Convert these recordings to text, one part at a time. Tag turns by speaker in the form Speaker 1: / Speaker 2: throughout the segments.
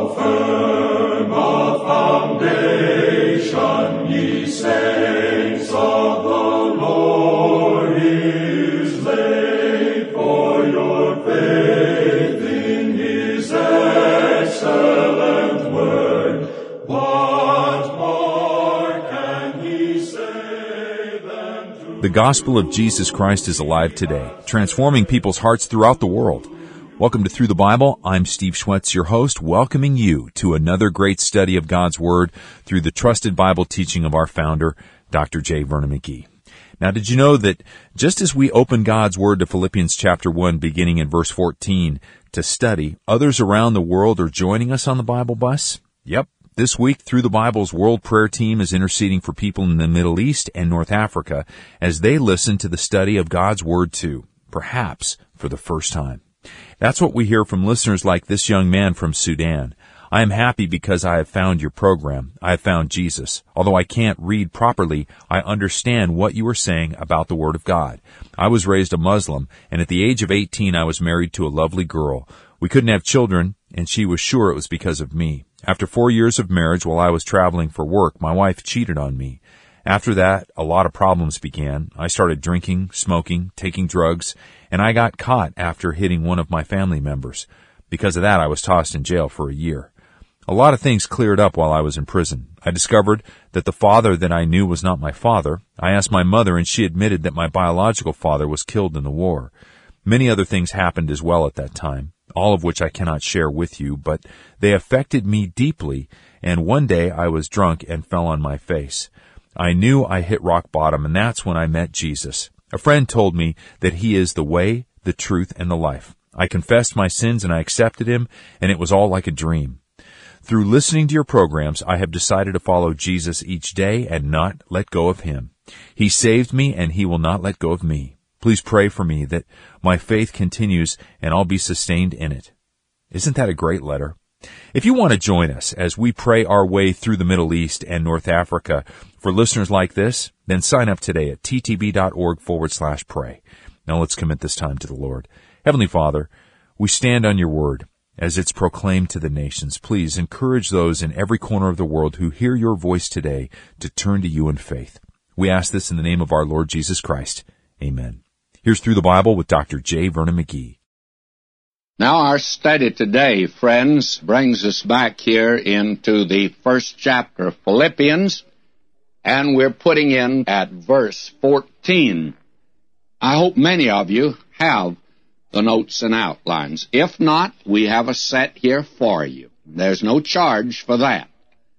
Speaker 1: firm a foundation, ye saints of the Lord, is laid, for your faith in his excellent word. What more can he say than to...
Speaker 2: The gospel of Jesus Christ is alive today, transforming people's hearts throughout the world. Welcome to Through the Bible. I'm Steve Schwetz, your host, welcoming you to another great study of God's Word through the trusted Bible teaching of our founder, Dr. J. Vernon McGee. Now, did you know that just as we open God's Word to Philippians chapter 1, beginning in verse 14, to study, others around the world are joining us on the Bible bus? Yep. This week, Through the Bible's World Prayer Team is interceding for people in the Middle East and North Africa as they listen to the study of God's Word too, perhaps for the first time. That's what we hear from listeners like this young man from Sudan. I am happy because I have found your program. I have found Jesus. Although I can't read properly, I understand what you are saying about the Word of God. I was raised a Muslim, and at the age of 18 I was married to a lovely girl. We couldn't have children, and she was sure it was because of me. After 4 years of marriage, while I was traveling for work, my wife cheated on me. After that, a lot of problems began. I started drinking, smoking, taking drugs, and I got caught after hitting one of my family members. Because of that, I was tossed in jail for a year. A lot of things cleared up while I was in prison. I discovered that the father that I knew was not my father. I asked my mother, and she admitted that my biological father was killed in the war. Many other things happened as well at that time, all of which I cannot share with you, but they affected me deeply, and one day I was drunk and fell on my face. I knew I hit rock bottom, and that's when I met Jesus. A friend told me that he is the way, the truth, and the life. I confessed my sins and I accepted him, and it was all like a dream. Through listening to your programs, I have decided to follow Jesus each day and not let go of him. He saved me, and he will not let go of me. Please pray for me that my faith continues and I'll be sustained in it. Isn't that a great letter? If you want to join us as we pray our way through the Middle East and North Africa for listeners like this, then sign up today at ttb.org/pray. Now let's commit this time to the Lord. Heavenly Father, we stand on your word as it's proclaimed to the nations. Please encourage those in every corner of the world who hear your voice today to turn to you in faith. We ask this in the name of our Lord Jesus Christ. Amen. Here's Through the Bible with Dr. J. Vernon McGee.
Speaker 3: Now our study today, friends, brings us back here into the first chapter of Philippians, and we're putting in at verse 14. I hope many of you have the notes and outlines. If not, we have a set here for you. There's no charge for that.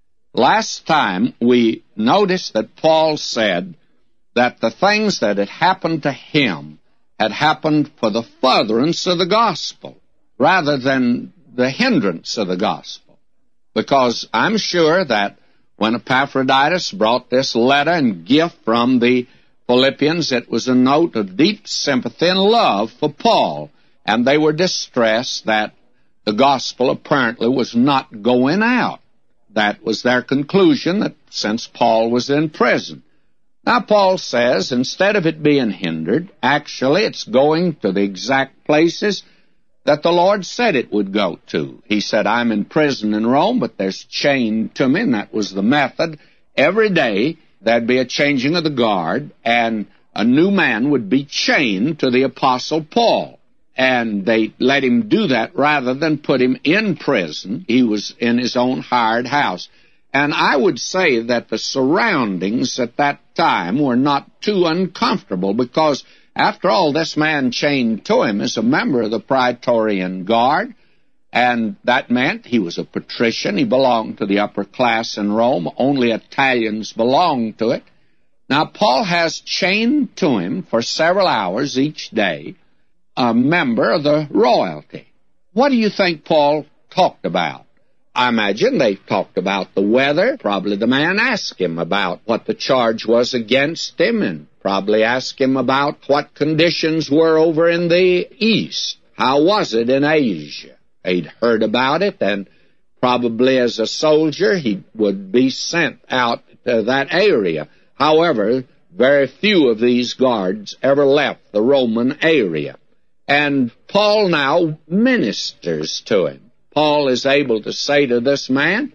Speaker 3: Last time we noticed that Paul said that the things that had happened to him had happened for the furtherance of the gospel, rather than the hindrance of the gospel. Because I'm sure that when Epaphroditus brought this letter and gift from the Philippians, it was a note of deep sympathy and love for Paul, and they were distressed that the gospel apparently was not going out. That was their conclusion, that since Paul was in prison. Now Paul says, instead of it being hindered, actually it's going to the exact places that the Lord said it would go to. He said, I'm in prison in Rome, but there's chained to me, and that was the method. Every day there'd be a changing of the guard, and a new man would be chained to the Apostle Paul. And they let him do that rather than put him in prison. He was in his own hired house. And I would say that the surroundings at that time were not too uncomfortable, because after all, this man chained to him is a member of the Praetorian Guard, and that meant he was a patrician. He belonged to the upper class in Rome. Only Italians belonged to it. Now, Paul has chained to him for several hours each day a member of the royalty. What do you think Paul talked about? I imagine they talked about the weather. Probably the man asked him about what the charge was against him, and probably asked him about what conditions were over in the east. How was it in Asia? He'd heard about it, and probably as a soldier he would be sent out to that area. However, very few of these guards ever left the Roman area. And Paul now ministers to him. Paul is able to say to this man,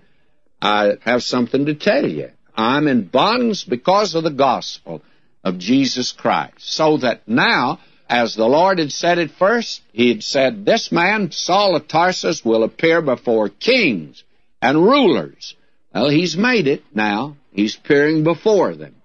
Speaker 3: I have something to tell you. I'm in bonds because of the gospel of Jesus Christ. So that now, as the Lord had said it first, he had said, this man, Saul of Tarsus, will appear before kings and rulers. Well, he's made it now. He's appearing before them.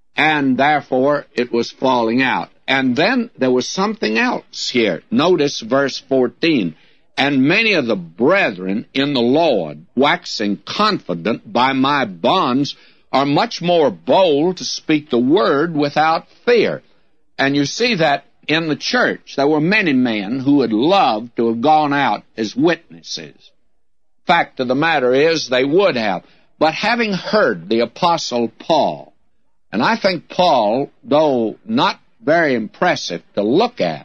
Speaker 3: And therefore, it was falling out. And then there was something else here. Notice verse 14. And many of the brethren in the Lord, waxing confident by my bonds, are much more bold to speak the word without fear. And you see that in the church. There were many men who would love to have gone out as witnesses. Fact of the matter is, they would have. But having heard the Apostle Paul, and I think Paul, though not very impressive to look at,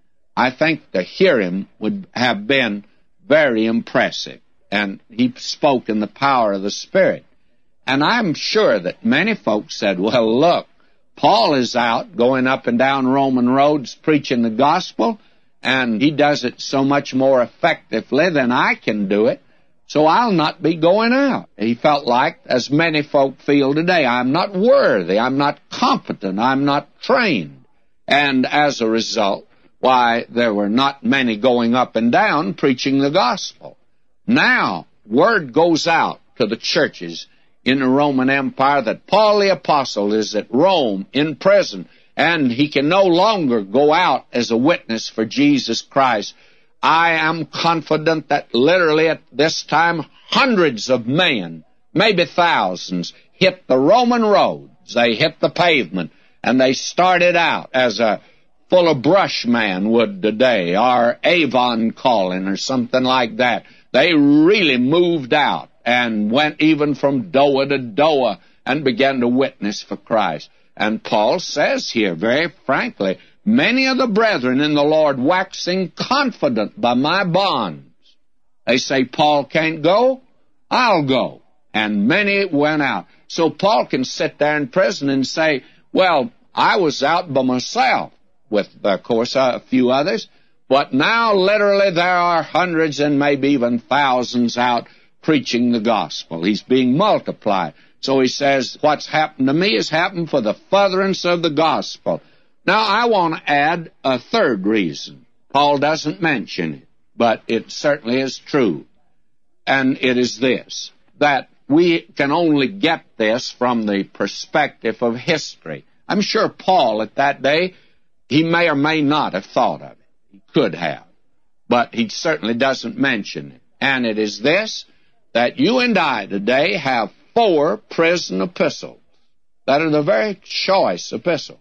Speaker 3: I think to hear him would have been very impressive. And he spoke in the power of the Spirit. And I'm sure that many folks said, well, look, Paul is out going up and down Roman roads preaching the gospel, and he does it so much more effectively than I can do it, so I'll not be going out. He felt like, as many folk feel today, I'm not worthy, I'm not competent, I'm not trained. And as a result, why, there were not many going up and down preaching the gospel. Now, word goes out to the churches in the Roman Empire that Paul the Apostle is at Rome in prison, and he can no longer go out as a witness for Jesus Christ. I am confident that literally at this time, hundreds of men, maybe thousands, hit the Roman roads. They hit the pavement, and they started out as a full of brush man would today, or Avon calling or something like that. They really moved out and went even from Doa to Doa and began to witness for Christ. And Paul says here, very frankly, many of the brethren in the Lord waxing confident by my bonds. They say, Paul can't go, I'll go. And many went out. So Paul can sit there in prison and say, well, I was out by myself, with, of course, a few others, but now literally there are hundreds and maybe even thousands out preaching the gospel. He's being multiplied. So he says, what's happened to me has happened for the furtherance of the gospel. Now, I want to add a third reason. Paul doesn't mention it, but it certainly is true. And it is this, that we can only get this from the perspective of history. I'm sure Paul at that day, he may or may not have thought of it. He could have. But he certainly doesn't mention it. And it is this, that you and I today have 4 prison epistles that are the very choice epistles.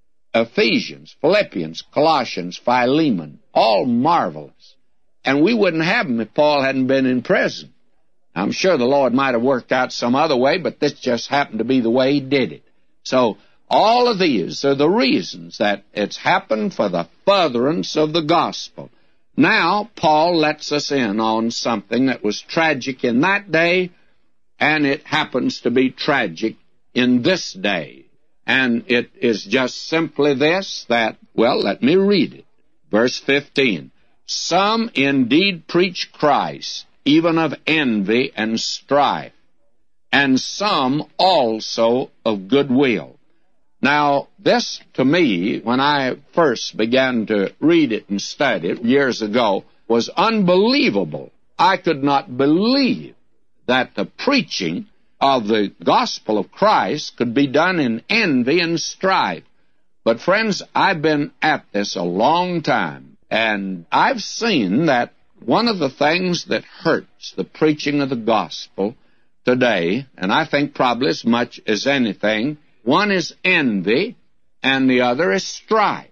Speaker 3: Ephesians, Philippians, Colossians, Philemon, all marvelous. And we wouldn't have them if Paul hadn't been in prison. I'm sure the Lord might have worked out some other way, but this just happened to be the way he did it. So all of these are the reasons that it's happened for the furtherance of the gospel. Now, Paul lets us in on something that was tragic in that day, and it happens to be tragic in this day. And it is just simply this, that, well, let me read it. Verse 15. Some indeed preach Christ, even of envy and strife, and some also of goodwill. Now, this, to me, when I first began to read it and study it years ago, was unbelievable. I could not believe that the preaching of the gospel of Christ could be done in envy and strife. But, friends, I've been at this a long time, and I've seen that one of the things that hurts the preaching of the gospel today, and I think probably as much as anything, one is envy, and the other is strife.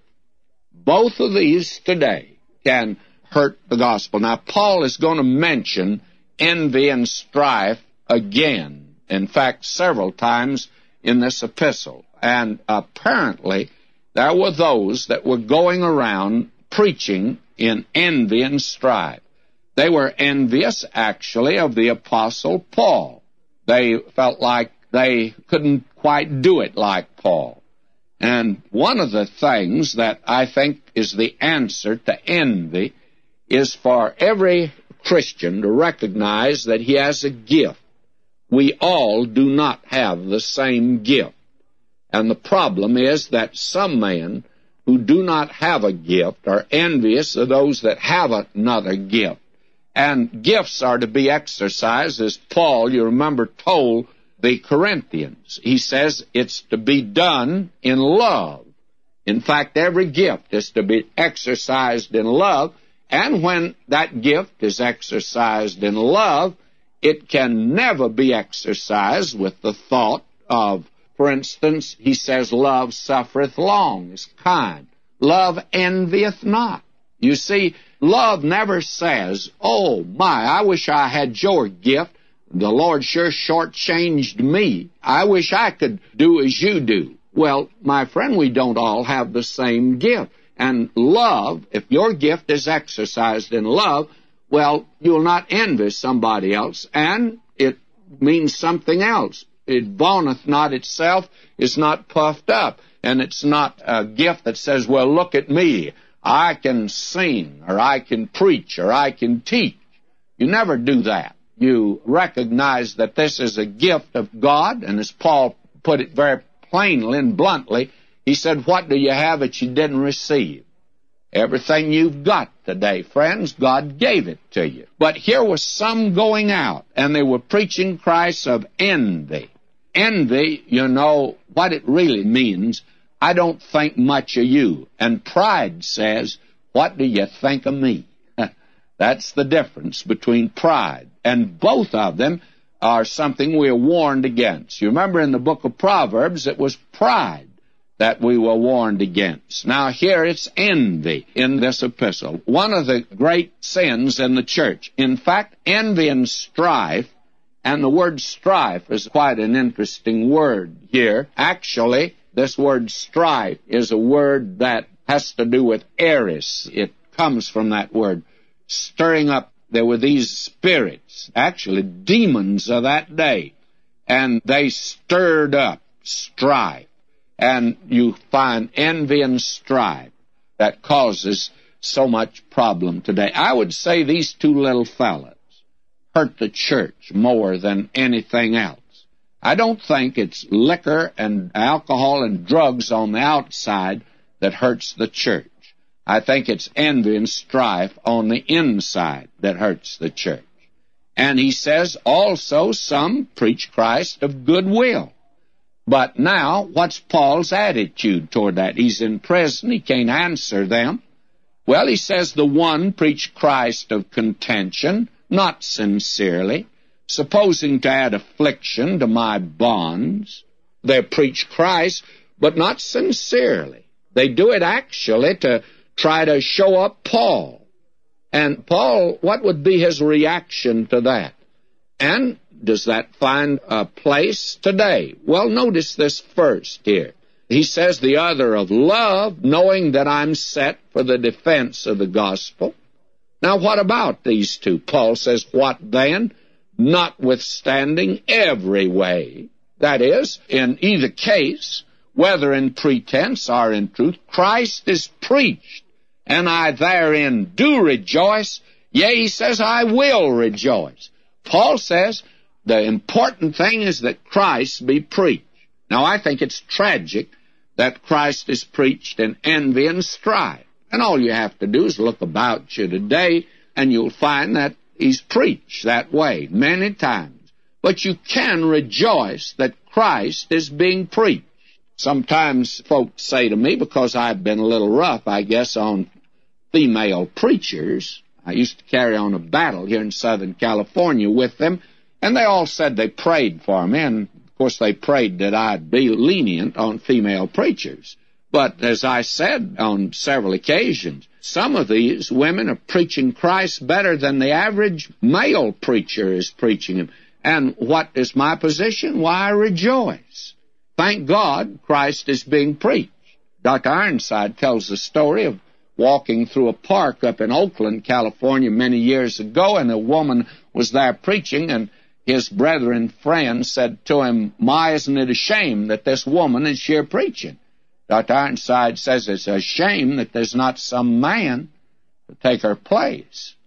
Speaker 3: Both of these today can hurt the gospel. Now, Paul is going to mention envy and strife again. In fact, several times in this epistle. And apparently, there were those that were going around preaching in envy and strife. They were envious, actually, of the Apostle Paul. They felt like they couldn't quite do it like Paul. And one of the things that I think is the answer to envy is for every Christian to recognize that he has a gift. We all do not have the same gift. And the problem is that some men who do not have a gift are envious of those that have another gift. And gifts are to be exercised, as Paul, you remember, told the Corinthians. He says it's to be done in love. In fact, every gift is to be exercised in love, and when that gift is exercised in love, it can never be exercised with the thought of, for instance, he says, love suffereth long, is kind. Love envieth not. You see, love never says, oh, my, I wish I had your gift. The Lord sure shortchanged me. I wish I could do as you do. Well, my friend, we don't all have the same gift. And love, if your gift is exercised in love, well, you'll not envy somebody else, and it means something else. It vaunteth not itself, is not puffed up, and it's not a gift that says, well, look at me, I can sing, or I can preach, or I can teach. You never do that. You recognize that this is a gift of God, and as Paul put it very plainly and bluntly, he said, what do you have that you didn't receive? Everything you've got today, friends, God gave it to you. But here was some going out, and they were preaching Christ of envy. Envy, you know, what it really means, I don't think much of you. And pride says, what do you think of me? That's the difference between pride. And both of them are something we are warned against. You remember in the book of Proverbs, it was pride that we were warned against. Now here it's envy in this epistle. One of the great sins in the church. In fact, envy and strife, and the word strife is quite an interesting word here. Actually, this word strife is a word that has to do with eris. It comes from that word, stirring up. There were these spirits, actually demons of that day, and they stirred up strife. And you find envy and strife that causes so much problem today. I would say these two little fellas hurt the church more than anything else. I don't think it's liquor and alcohol and drugs on the outside that hurts the church. I think it's envy and strife on the inside that hurts the church. And he says also some preach Christ of goodwill. But now, what's Paul's attitude toward that? He's in prison. He can't answer them. Well, he says the one preach Christ of contention, not sincerely, supposing to add affliction to my bonds. They preach Christ, but not sincerely. They do it actually to try to show up Paul. And Paul, what would be his reaction to that? And does that find a place today? Well, notice this first here. He says the other of love, knowing that I'm set for the defense of the gospel. Now, what about these two? Paul says, what then? Notwithstanding every way. That is, in either case, whether in pretense or in truth, Christ is preached, and I therein do rejoice. Yea, he says, I will rejoice. Paul says, the important thing is that Christ be preached. Now, I think it's tragic that Christ is preached in envy and strife. And all you have to do is look about you today, and you'll find that he's preached that way many times. But you can rejoice that Christ is being preached. Sometimes folks say to me, because I've been a little rough, I guess, on female preachers, I used to carry on a battle here in Southern California with them, and they all said they prayed for me, and of course they prayed that I'd be lenient on female preachers. But as I said on several occasions, some of these women are preaching Christ better than the average male preacher is preaching him. And what is my position? Why, I rejoice. Thank God Christ is being preached. Dr. Ironside tells the story of walking through a park up in Oakland, California, many years ago, and a woman was there preaching, and his brethren friends said to him, my, isn't it a shame that this woman is here preaching? Dr. Ironside says it's a shame that there's not some man to take her place.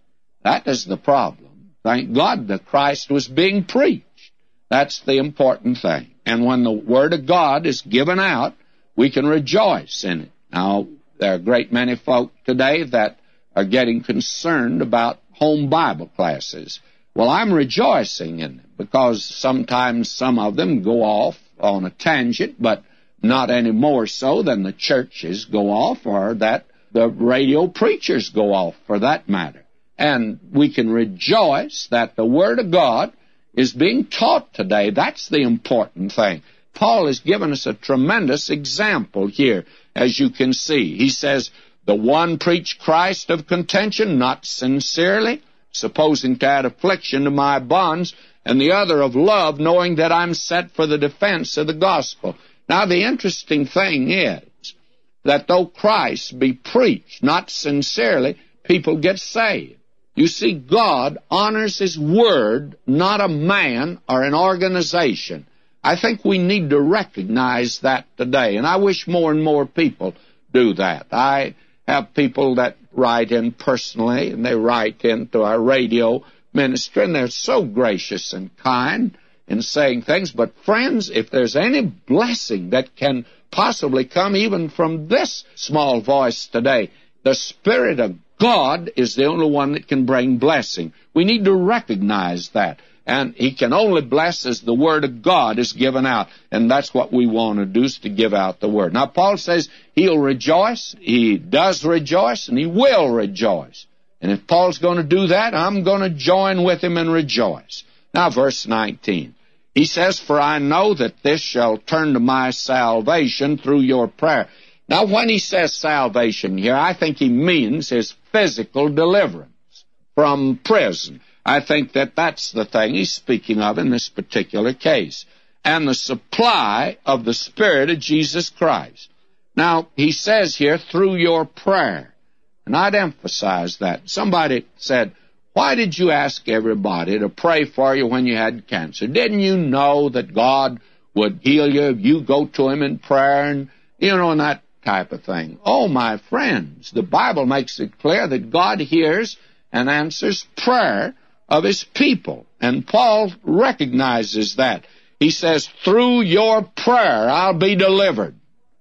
Speaker 3: That is the problem. Thank God the Christ was being preached. That's the important thing. And when the Word of God is given out, we can rejoice in it. Now, there are a great many folk today that are getting concerned about home Bible classes. Well, I'm rejoicing in them because sometimes some of them go off on a tangent, but not any more so than the churches go off or that the radio preachers go off, for that matter. And we can rejoice that the Word of God is being taught today. That's the important thing. Paul has given us a tremendous example here, as you can see. He says, the one preached Christ of contention, not sincerely, supposing to add affliction to my bonds, and the other of love, knowing that I'm set for the defense of the gospel. Now, the interesting thing is that though Christ be preached, not sincerely, people get saved. You see, God honors His Word, not a man or an organization. I think we need to recognize that today, and I wish more and more people do that. I have people that write in personally, and they write into our radio ministry, and they're so gracious and kind in saying things. But friends, if there's any blessing that can possibly come even from this small voice today, the Spirit of God is the only one that can bring blessing. We need to recognize that. And He can only bless as the Word of God is given out. And that's what we want to do, is to give out the Word. Now, Paul says he'll rejoice. He does rejoice, and he will rejoice. And if Paul's going to do that, I'm going to join with him and rejoice. Now, verse 19. He says, for I know that this shall turn to my salvation through your prayer. Now, when he says salvation here, I think he means his physical deliverance from prison. I think that that's the thing he's speaking of in this particular case. And the supply of the Spirit of Jesus Christ. Now, he says here, through your prayer. And I'd emphasize that. Somebody said, why did you ask everybody to pray for you when you had cancer? Didn't you know that God would heal you if you go to Him in prayer and, and that type of thing? Oh, my friends, the Bible makes it clear that God hears and answers prayer of His people. And Paul recognizes that. He says, through your prayer I'll be delivered.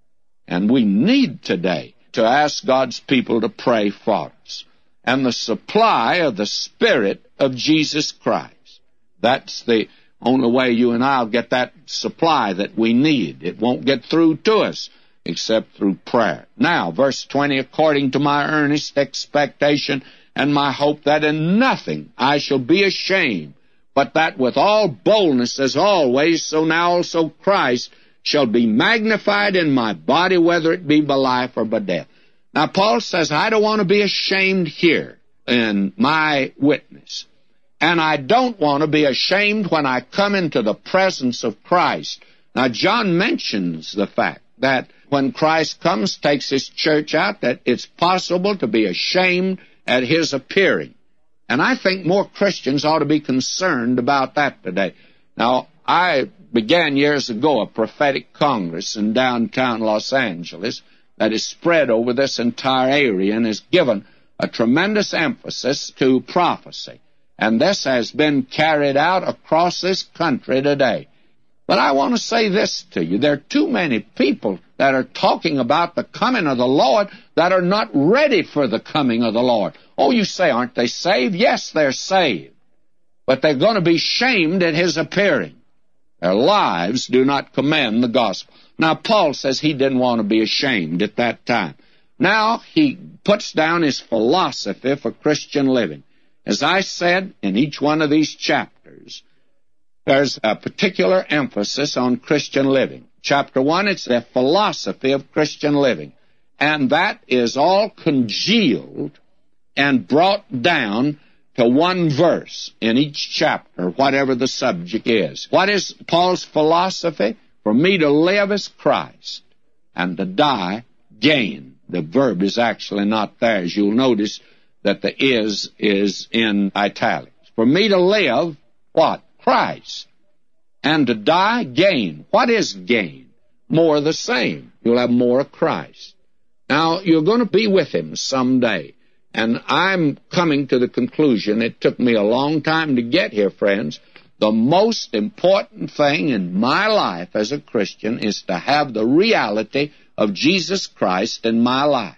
Speaker 3: And we need today to ask God's people to pray for us. And the supply of the Spirit of Jesus Christ. That's the only way you and I'll get that supply that we need. It won't get through to us except through prayer. Now, verse 20, according to my earnest expectation and my hope that in nothing I shall be ashamed, but that with all boldness as always, so now also Christ shall be magnified in my body, whether it be by life or by death. Now, Paul says, I don't want to be ashamed here in my witness. And I don't want to be ashamed when I come into the presence of Christ. Now, John mentions the fact that when Christ comes, takes His church out, that it's possible to be ashamed at His appearing. And I think more Christians ought to be concerned about that today. Now, I began years ago a prophetic congress in downtown Los Angeles that is spread over this entire area and has given a tremendous emphasis to prophecy. And this has been carried out across this country today. But I want to say this to you. There are too many people that are talking about the coming of the Lord that are not ready for the coming of the Lord. Oh, you say, aren't they saved? Yes, they're saved. But they're going to be shamed at His appearing. Their lives do not commend the gospel. Now, Paul says he didn't want to be ashamed at that time. Now, he puts down his philosophy for Christian living. As I said, in each one of these chapters, there's a particular emphasis on Christian living. Chapter 1, it's the philosophy of Christian living. And that is all congealed and brought down to one verse in each chapter, whatever the subject is. What is Paul's philosophy? For me to live is Christ, and to die, gain. The verb is actually not there. As you'll notice that the is in italics. For me to live, what? Christ. And to die, gain. What is gain? More of the same. You'll have more of Christ. Now, you're going to be with Him someday. And I'm coming to the conclusion, it took me a long time to get here, friends, the most important thing in my life as a Christian is to have the reality of Jesus Christ in my life.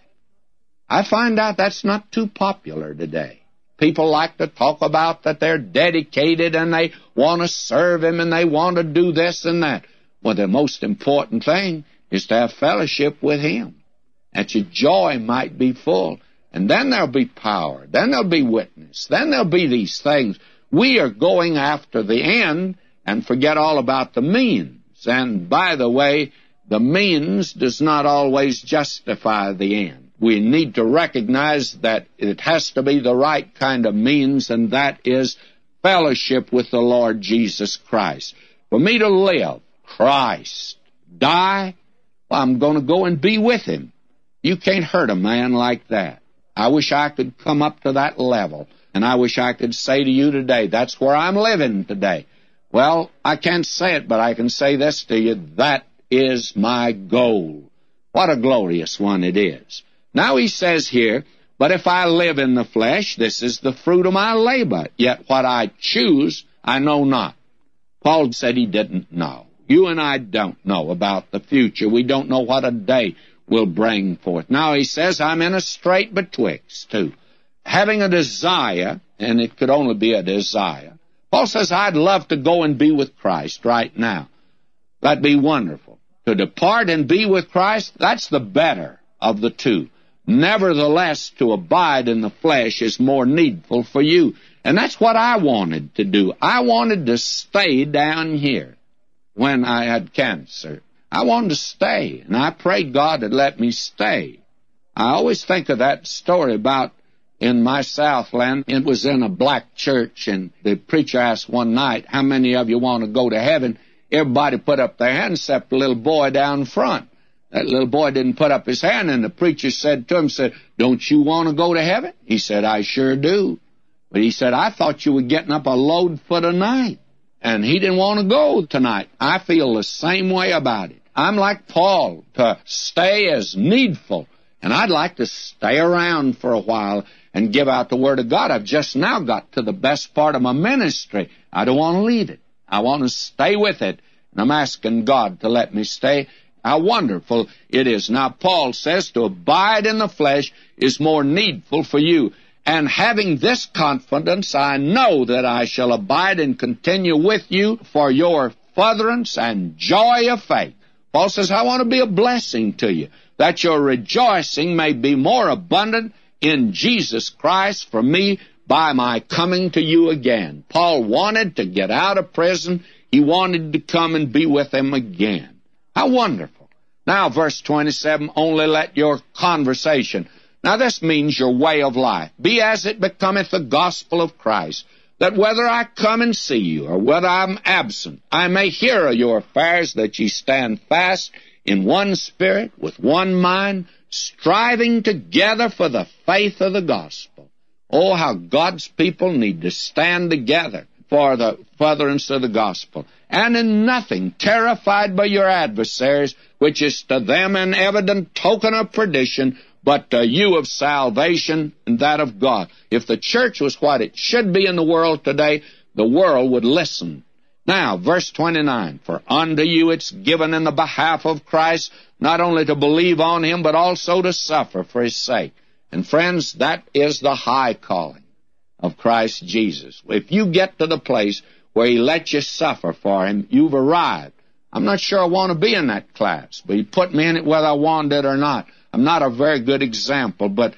Speaker 3: I find out that's not too popular today. People like to talk about that they're dedicated and they want to serve Him and they want to do this and that. Well, the most important thing is to have fellowship with Him, that your joy might be full. And then there'll be power. Then there'll be witness. Then there'll be these things. We are going after the end and forget all about the means. And by the way, the means does not always justify the end. We need to recognize that it has to be the right kind of means, and that is fellowship with the Lord Jesus Christ. For me to live, Christ. Die, well, I'm going to go and be with Him. You can't hurt a man like that. I wish I could come up to that level, and I wish I could say to you today, that's where I'm living today. Well, I can't say it, but I can say this to you, that is my goal. What a glorious one it is. Now he says here, but if I live in the flesh, this is the fruit of my labor. Yet what I choose, I know not. Paul said he didn't know. You and I don't know about the future. We don't know what a day will bring forth. Now he says, I'm in a strait betwixt two. Having a desire, and it could only be a desire. Paul says, I'd love to go and be with Christ right now. That'd be wonderful. To depart and be with Christ, that's the better of the two. Nevertheless, to abide in the flesh is more needful for you. And that's what I wanted to do. I wanted to stay down here when I had cancer. I wanted to stay, and I prayed God to let me stay. I always think of that story about in my Southland. It was in a black church, and the preacher asked one night, how many of you want to go to heaven? Everybody put up their hands except the little boy down front. That little boy didn't put up his hand, and the preacher said to him, don't you want to go to heaven? He said, I sure do. But he said, I thought you were getting up a load for tonight. And he didn't want to go tonight. I feel the same way about it. I'm like Paul, to stay as needful. And I'd like to stay around for a while and give out the Word of God. I've just now got to the best part of my ministry. I don't want to leave it. I want to stay with it. And I'm asking God to let me stay. How wonderful it is. Now, Paul says to abide in the flesh is more needful for you. And having this confidence, I know that I shall abide and continue with you for your furtherance and joy of faith. Paul says, I want to be a blessing to you, that your rejoicing may be more abundant in Jesus Christ for me by my coming to you again. Paul wanted to get out of prison. He wanted to come and be with him again. How wonderful. Now, verse 27, only let your conversation. Now, this means your way of life. Be as it becometh the gospel of Christ, that whether I come and see you, or whether I'm absent, I may hear of your affairs, that ye stand fast in one spirit, with one mind, striving together for the faith of the gospel. Oh, how God's people need to stand together for the furtherance of the gospel. And in nothing terrified by your adversaries, which is to them an evident token of perdition, but to you of salvation and that of God. If the church was what it should be in the world today, the world would listen. Now, verse 29, for unto you it's given in the behalf of Christ, not only to believe on Him, but also to suffer for His sake. And friends, that is the high calling of Christ Jesus. If you get to the place where He lets you suffer for Him, you've arrived. I'm not sure I want to be in that class, but He put me in it whether I wanted it or not. I'm not a very good example, but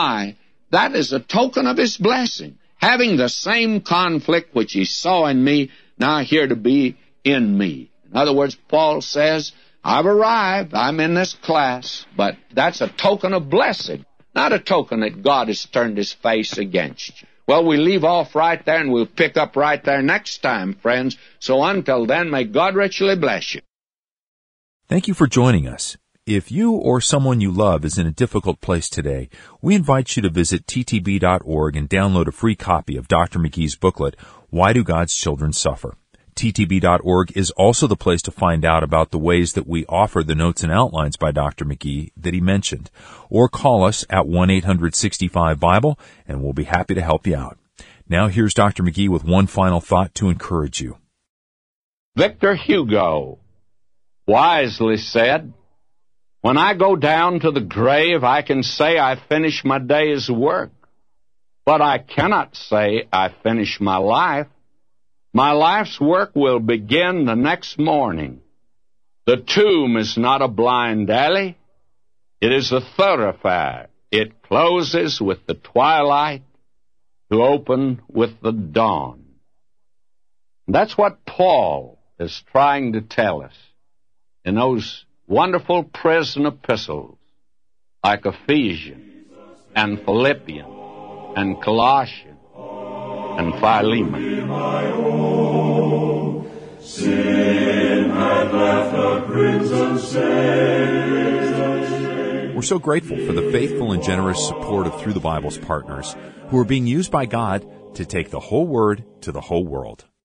Speaker 3: that is a token of His blessing. Having the same conflict which He saw in me, now here to be in me. In other words, Paul says, I've arrived, I'm in this class, but that's a token of blessing, not a token that God has turned His face against you. Well, we leave off right there, and we'll pick up right there next time, friends. So until then, may God richly bless you.
Speaker 2: Thank you for joining us. If you or someone you love is in a difficult place today, we invite you to visit ttb.org and download a free copy of Dr. McGee's booklet, Why Do God's Children Suffer? ttb.org is also the place to find out about the ways that we offer the notes and outlines by Dr. McGee that he mentioned. Or call us at 1-800-65-BIBLE, and we'll be happy to help you out. Now here's Dr. McGee with one final thought to encourage you.
Speaker 3: Victor Hugo wisely said, "When I go down to the grave, I can say I finished my day's work, but I cannot say I finished my life. My life's work will begin the next morning. The tomb is not a blind alley. It is a thoroughfare. It closes with the twilight to open with the dawn." That's what Paul is trying to tell us in those wonderful prison epistles like Ephesians and Philippians and Colossians and Philemon.
Speaker 1: Sin had left a crimson stain.
Speaker 2: We're so grateful for the faithful and generous support of Through the Bible's partners who are being used by God to take the whole Word to the whole world.